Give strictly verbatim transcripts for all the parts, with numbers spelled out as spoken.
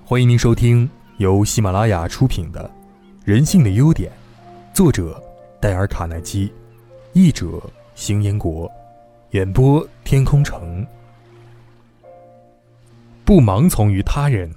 欢迎您收听由喜马拉雅出品的《人性的优点》，作者戴尔·卡耐基，译者邢彦国，演播天空城。不盲从于他人。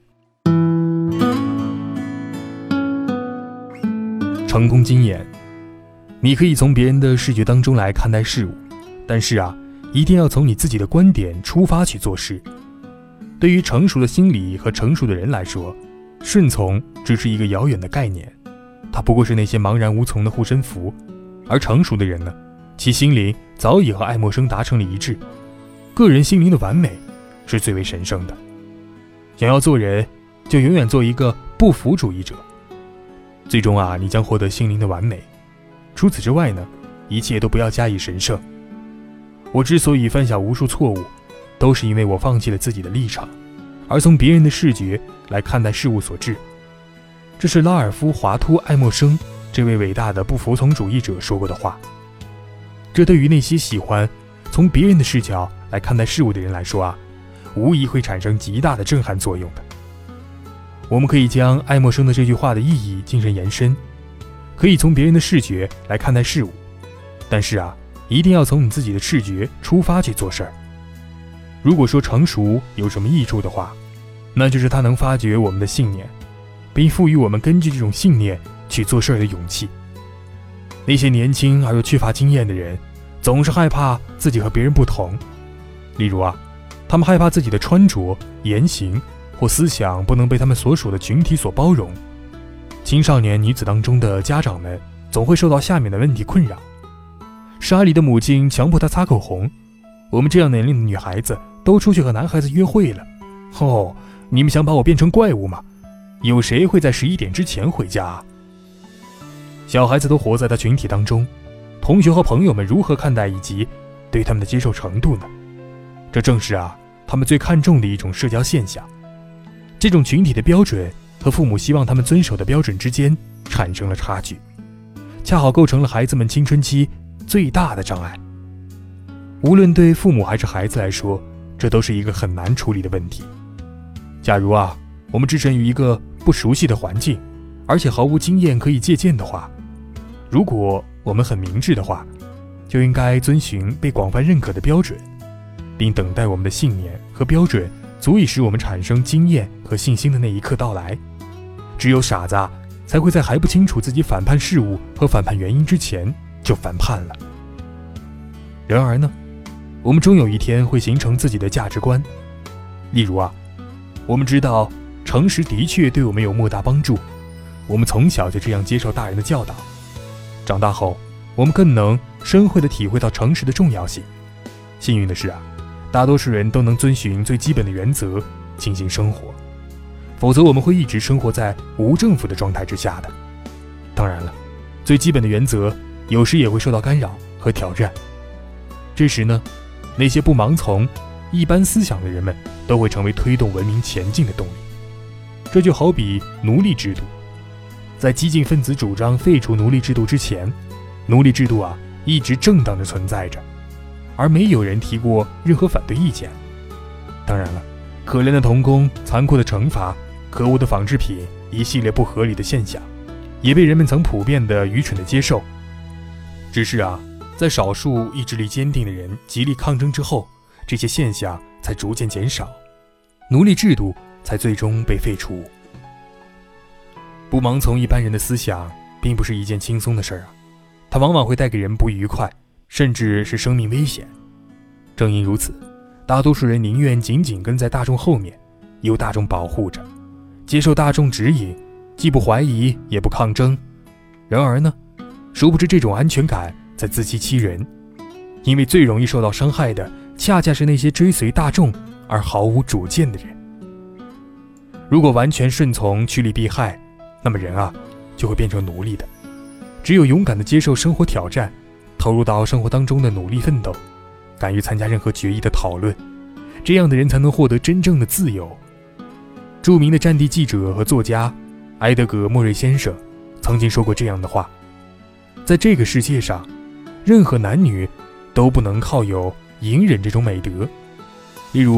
成功经验，你可以从别人的视觉当中来看待事物，但是啊，一定要从你自己的观点出发去做事。对于成熟的心理和成熟的人来说，顺从只是一个遥远的概念，它不过是那些茫然无从的护身符。而成熟的人呢，其心灵早已和爱默生达成了一致，个人心灵的完美是最为神圣的。想要做人，就永远做一个不服主义者，最终啊，你将获得心灵的完美。除此之外呢，一切都不要加以神圣。我之所以犯下无数错误，都是因为我放弃了自己的立场，而从别人的视觉来看待事物所致。这是拉尔夫·华托·爱默生这位伟大的不服从主义者说过的话。这对于那些喜欢从别人的视角来看待事物的人来说啊，无疑会产生极大的震撼作用的。我们可以将爱默生的这句话的意义精神延伸，可以从别人的视觉来看待事物，但是啊，一定要从你自己的视觉出发去做事儿。如果说成熟有什么益处的话，那就是它能发掘我们的信念，并赋予我们根据这种信念去做事儿的勇气。那些年轻而又缺乏经验的人，总是害怕自己和别人不同。例如啊，他们害怕自己的穿着、言行或思想不能被他们所属的群体所包容。青少年女子当中的家长们总会受到下面的问题困扰：莎莉的母亲强迫她擦口红，我们这样年龄的女孩子都出去和男孩子约会了。哦，你们想把我变成怪物吗？有谁会在十一点之前回家啊？小孩子都活在他群体当中，同学和朋友们如何看待以及对他们的接受程度呢？这正是啊，他们最看重的一种社交现象。这种群体的标准和父母希望他们遵守的标准之间产生了差距，恰好构成了孩子们青春期最大的障碍。无论对父母还是孩子来说，这都是一个很难处理的问题。假如啊，我们置身于一个不熟悉的环境，而且毫无经验可以借鉴的话，如果我们很明智的话，就应该遵循被广泛认可的标准，并等待我们的信念和标准足以使我们产生经验和信心的那一刻到来。只有傻子啊，才会在还不清楚自己反叛事物和反叛原因之前就反叛了。然而呢，我们终有一天会形成自己的价值观。例如啊，我们知道诚实的确对我们有莫大帮助，我们从小就这样接受大人的教导。长大后，我们更能深会地体会到诚实的重要性。幸运的是啊，大多数人都能遵循最基本的原则进行生活，否则我们会一直生活在无政府的状态之下的。当然了，最基本的原则有时也会受到干扰和挑战。这时呢，那些不盲从一般思想的人们都会成为推动文明前进的动力。这就好比奴隶制度，在激进分子主张废除奴隶制度之前，奴隶制度啊一直正当的存在着，而没有人提过任何反对意见。当然了，可怜的童工、残酷的惩罚、可恶的仿制品，一系列不合理的现象，也被人们曾普遍的愚蠢的接受。只是啊，在少数意志力坚定的人极力抗争之后，这些现象才逐渐减少，奴隶制度才最终被废除。不盲从一般人的思想并不是一件轻松的事儿啊，它往往会带给人不愉快，甚至是生命危险。正因如此，大多数人宁愿紧紧跟在大众后面，由大众保护着，接受大众指引，既不怀疑也不抗争。然而呢，殊不知这种安全感在自欺欺人，因为最容易受到伤害的恰恰是那些追随大众而毫无主见的人。如果完全顺从趋利避害，那么人啊就会变成奴隶的。只有勇敢地接受生活挑战，投入到生活当中的努力奋斗，敢于参加任何决议的讨论，这样的人才能获得真正的自由。著名的战地记者和作家埃德格·莫瑞先生曾经说过这样的话：在这个世界上，任何男女都不能靠有隐忍这种美德。例如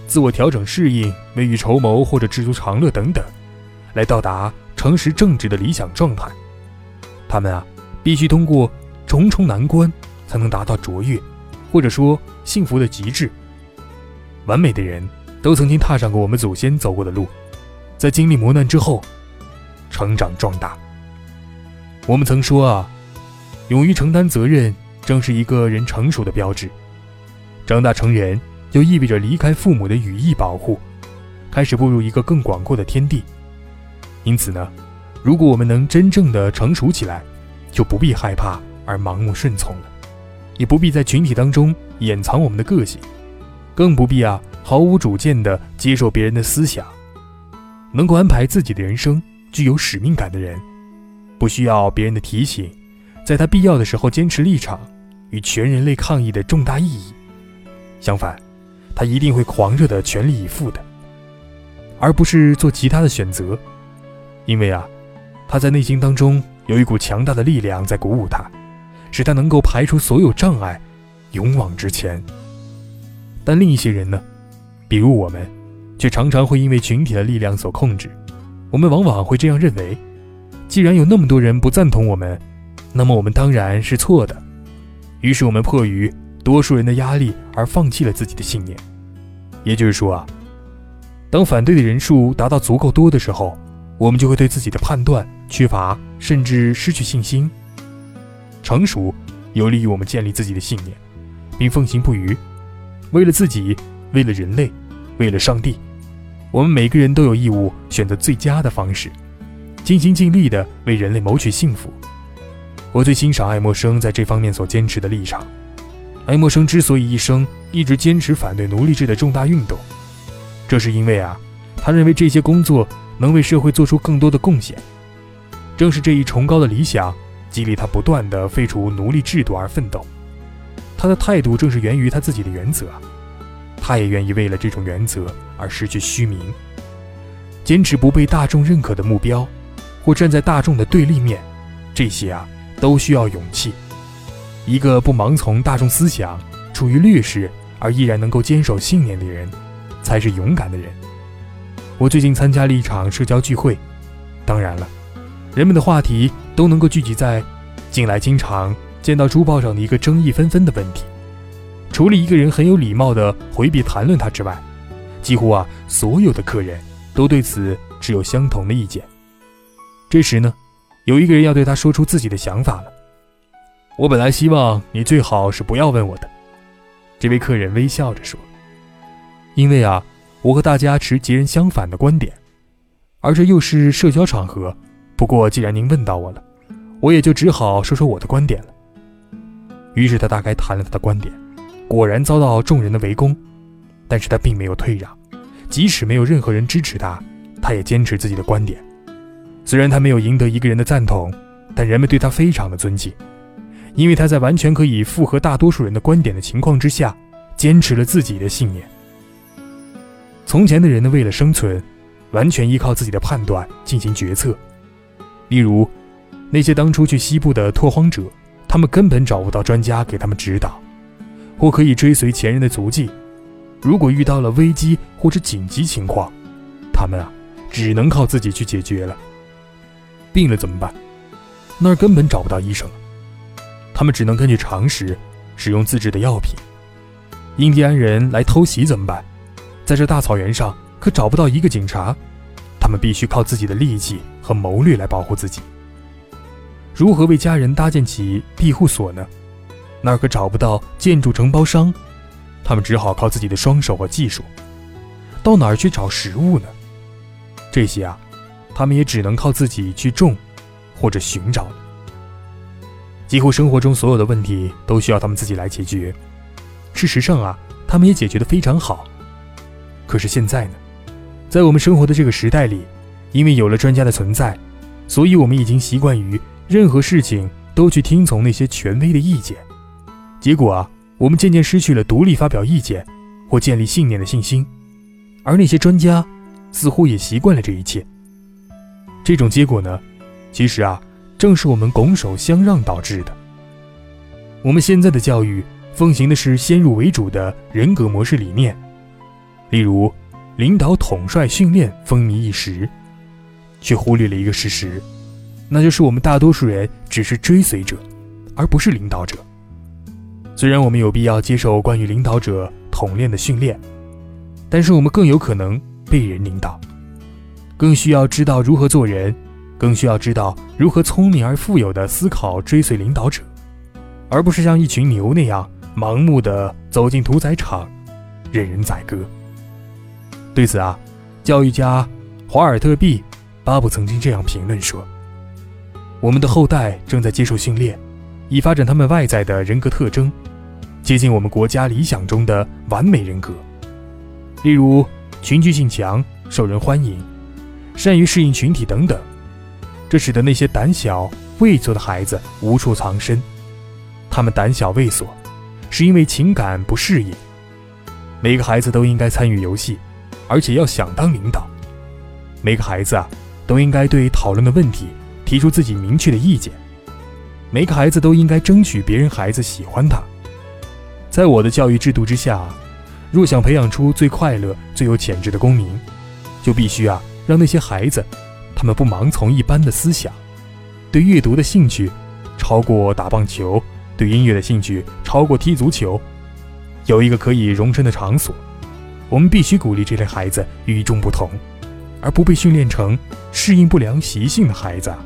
自我调整适应、未雨绸缪或者知足常乐等等，来到达诚实正直的理想状态。他们啊，必须通过重重难关才能达到卓越，或者说幸福的极致。完美的人都曾经踏上过我们祖先走过的路，在经历磨难之后成长壮大。我们曾说啊，勇于承担责任正是一个人成熟的标志。长大成人就意味着离开父母的羽翼保护，开始步入一个更广阔的天地。因此呢，如果我们能真正的成熟起来，就不必害怕而盲目顺从了，也不必在群体当中掩藏我们的个性，更不必啊毫无主见地接受别人的思想。能够安排自己的人生、具有使命感的人，不需要别人的提醒，在他必要的时候坚持立场与全人类抗疫的重大意义。相反，他一定会狂热的全力以赴的，而不是做其他的选择。因为啊，他在内心当中有一股强大的力量在鼓舞他，使他能够排除所有障碍，勇往直前。但另一些人呢，比如我们，却常常会因为群体的力量所控制。我们往往会这样认为，既然有那么多人不赞同我们，那么我们当然是错的。于是我们迫于多数人的压力而放弃了自己的信念。也就是说啊，当反对的人数达到足够多的时候，我们就会对自己的判断缺乏，甚至失去信心。成熟有利于我们建立自己的信念，并奉行不渝。为了自己，为了人类，为了上帝，我们每个人都有义务选择最佳的方式，尽心尽力地为人类谋取幸福。我最欣赏爱默生在这方面所坚持的立场。爱默生之所以一生一直坚持反对奴隶制的重大运动，这是因为啊，他认为这些工作能为社会做出更多的贡献。正是这一崇高的理想激励他不断地废除奴隶制度而奋斗。他的态度正是源于他自己的原则，他也愿意为了这种原则而失去虚名，坚持不被大众认可的目标，或站在大众的对立面，这些啊都需要勇气。一个不盲从大众思想，处于劣势而依然能够坚守信念的人，才是勇敢的人。我最近参加了一场社交聚会，当然了，人们的话题都能够聚集在近来经常见到猪报上的一个争议纷纷的问题。除了一个人很有礼貌地回避谈论它之外，几乎啊所有的客人都对此持有相同的意见。这时呢，有一个人要对他说出自己的想法了。我本来希望你最好是不要问我的，这位客人微笑着说，因为啊，我和大家持截然相反的观点，而这又是社交场合。不过既然您问到我了，我也就只好说说我的观点了。于是他大概谈了他的观点，果然遭到众人的围攻，但是他并没有退让，即使没有任何人支持他，他也坚持自己的观点。虽然他没有赢得一个人的赞同，但人们对他非常的尊敬，因为他在完全可以符合大多数人的观点的情况之下，坚持了自己的信念。从前的人呢，为了生存，完全依靠自己的判断进行决策。例如，那些当初去西部的拓荒者，他们根本找不到专家给他们指导，或可以追随前人的足迹。如果遇到了危机或者紧急情况，他们啊，只能靠自己去解决了。病了怎么办？那儿根本找不到医生了，他们只能根据常识使用自制的药品。印第安人来偷袭怎么办？在这大草原上可找不到一个警察，他们必须靠自己的力气和谋略来保护自己。如何为家人搭建起庇护所呢？那儿可找不到建筑承包商，他们只好靠自己的双手和技术。到哪儿去找食物呢？这些啊，他们也只能靠自己去种或者寻找了。几乎生活中所有的问题都需要他们自己来解决。事实上啊，他们也解决得非常好。可是现在呢，在我们生活的这个时代里，因为有了专家的存在，所以我们已经习惯于任何事情都去听从那些权威的意见。结果啊，我们渐渐失去了独立发表意见或建立信念的信心，而那些专家似乎也习惯了这一切。这种结果呢，其实啊，正是我们拱手相让导致的。我们现在的教育奉行的是先入为主的人格模式理念， 例如，领导统帅训练风靡一时，却忽略了一个事实，那就是我们大多数人只是追随者，而不是领导者。虽然我们有必要接受关于领导者统练的训练，但是我们更有可能被人领导，更需要知道如何做人，更需要知道如何聪明而富有地思考追随领导者，而不是像一群牛那样盲目地走进屠宰场，任人宰割。对此啊，教育家华尔特 B 巴布曾经这样评论说：我们的后代正在接受训练，以发展他们外在的人格特征，接近我们国家理想中的完美人格，例如群居性强、受人欢迎、善于适应群体等等。这使得那些胆小畏缩的孩子无处藏身。他们胆小畏缩是因为情感不适应。每个孩子都应该参与游戏，而且要想当领导。每个孩子啊，都应该对讨论的问题提出自己明确的意见。每个孩子都应该争取别人孩子喜欢他。在我的教育制度之下，若想培养出最快乐、最有潜质的公民，就必须啊，让那些孩子，他们不盲从一般的思想，对阅读的兴趣超过打棒球，对音乐的兴趣超过踢足球，有一个可以容身的场所。我们必须鼓励这类孩子与众不同，而不被训练成适应不良习性的孩子。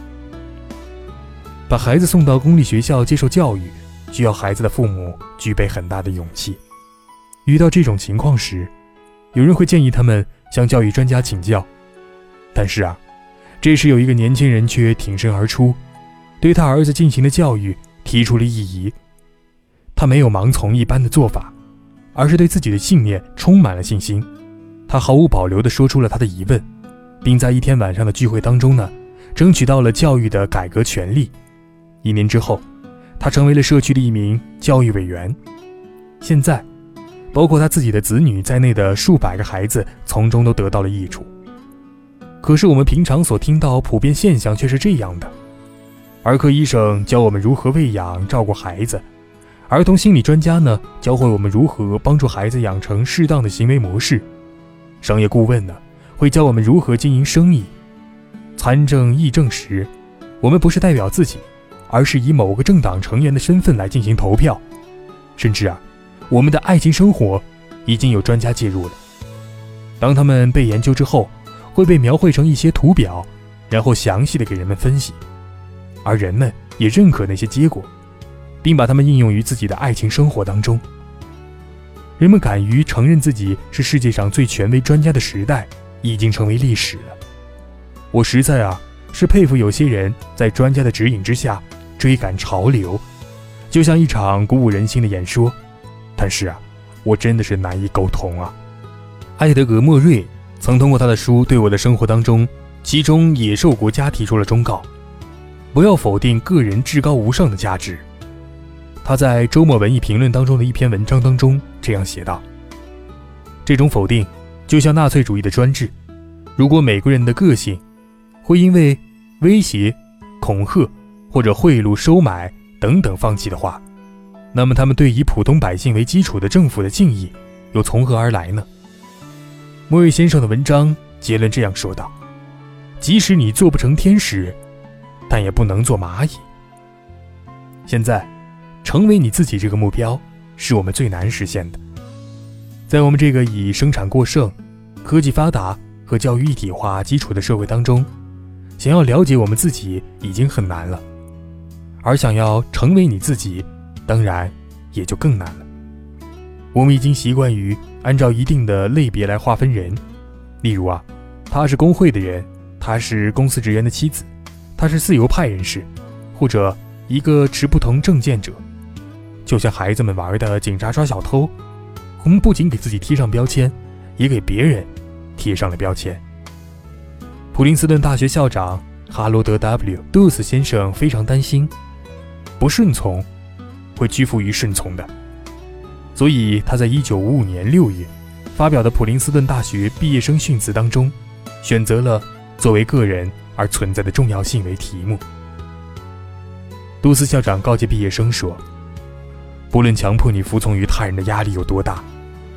把孩子送到公立学校接受教育，需要孩子的父母具备很大的勇气。遇到这种情况时，有人会建议他们向教育专家请教，但是啊，这时有一个年轻人却挺身而出，对他儿子进行的教育提出了异议。他没有盲从一般的做法，而是对自己的信念充满了信心。他毫无保留地说出了他的疑问，并在一天晚上的聚会当中呢，争取到了教育的改革权利。一年之后，他成为了社区的一名教育委员。现在，包括他自己的子女在内的数百个孩子从中都得到了益处。可是我们平常所听到普遍现象却是这样的：儿科医生教我们如何喂养照顾孩子，儿童心理专家呢教会我们如何帮助孩子养成适当的行为模式，商业顾问呢会教我们如何经营生意。参政议政时，我们不是代表自己，而是以某个政党成员的身份来进行投票。甚至啊，我们的爱情生活已经有专家介入了。当他们被研究之后，会被描绘成一些图表，然后详细的给人们分析，而人们也认可那些结果，并把它们应用于自己的爱情生活当中。人们敢于承认自己是世界上最权威专家的时代已经成为历史了。我实在啊是佩服有些人在专家的指引之下追赶潮流，就像一场鼓舞人心的演说。但是啊，我真的是难以沟通啊。艾德格·莫瑞曾通过他的书对我的生活当中其中野兽国家提出了忠告：不要否定个人至高无上的价值。他在周末文艺评论当中的一篇文章当中这样写道：这种否定就像纳粹主义的专制，如果美国人的个性会因为威胁、恐吓或者贿赂、收买等等放弃的话，那么他们对以普通百姓为基础的政府的敬意又从何而来呢？莫瑞先生的文章结论这样说道：即使你做不成天使，但也不能做蚂蚁。现在成为你自己这个目标是我们最难实现的。在我们这个以生产过剩、科技发达和教育一体化基础的社会当中，想要了解我们自己已经很难了，而想要成为你自己，当然也就更难了。我们已经习惯于按照一定的类别来划分人，例如啊，他是工会的人，他是公司职员的妻子，他是自由派人士，或者一个持不同政见者。就像孩子们玩的警察抓小偷，我们不仅给自己贴上标签，也给别人贴上了标签。普林斯顿大学校长哈罗德 W. 杜斯先生非常担心，不顺从会屈服于顺从的，所以他在一九五五年六月发表的普林斯顿大学毕业生训词当中，选择了作为个人而存在的重要性为题目。杜斯校长告诫毕业生说，不论强迫你服从于他人的压力有多大，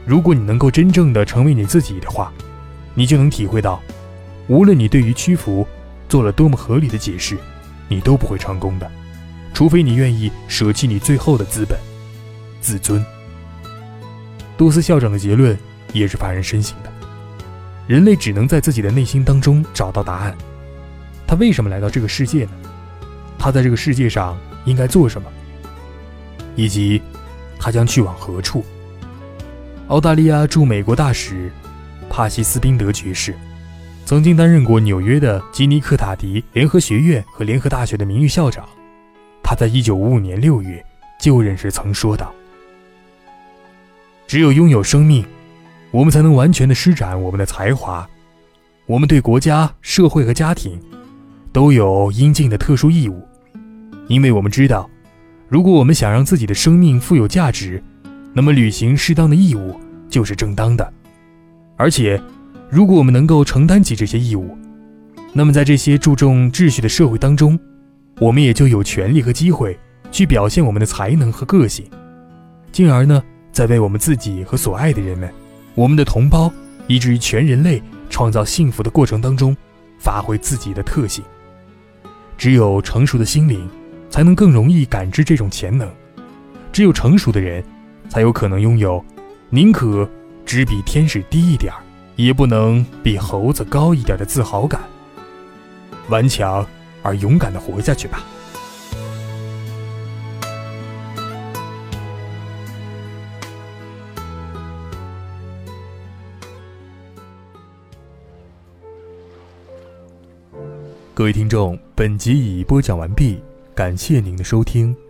如果你能够真正的成为你自己的话，你就能体会到，无论你对于屈服做了多么合理的解释，你都不会成功的，除非你愿意舍弃你最后的资本——自尊。多斯校长的结论也是发人深省的，人类只能在自己的内心当中找到答案。他为什么来到这个世界呢？他在这个世界上应该做什么？以及他将去往何处？澳大利亚驻美国大使帕西斯宾德爵士曾经担任过纽约的吉尼克塔迪联合学院和联合大学的名誉校长。他在一九五五年六月就任时曾说道：只有拥有生命，我们才能完全地施展我们的才华。我们对国家、社会和家庭都有应尽的特殊义务，因为我们知道，如果我们想让自己的生命富有价值，那么履行适当的义务就是正当的。而且，如果我们能够承担起这些义务，那么在这些注重秩序的社会当中，我们也就有权利和机会去表现我们的才能和个性，进而呢，在为我们自己和所爱的人们、我们的同胞，以至于全人类创造幸福的过程当中，发挥自己的特性。只有成熟的心灵才能更容易感知这种潜能，只有成熟的人才有可能拥有宁可只比天使低一点，也不能比猴子高一点的自豪感。顽强而勇敢地活下去吧。各位听众，本集已播讲完毕，感谢您的收听。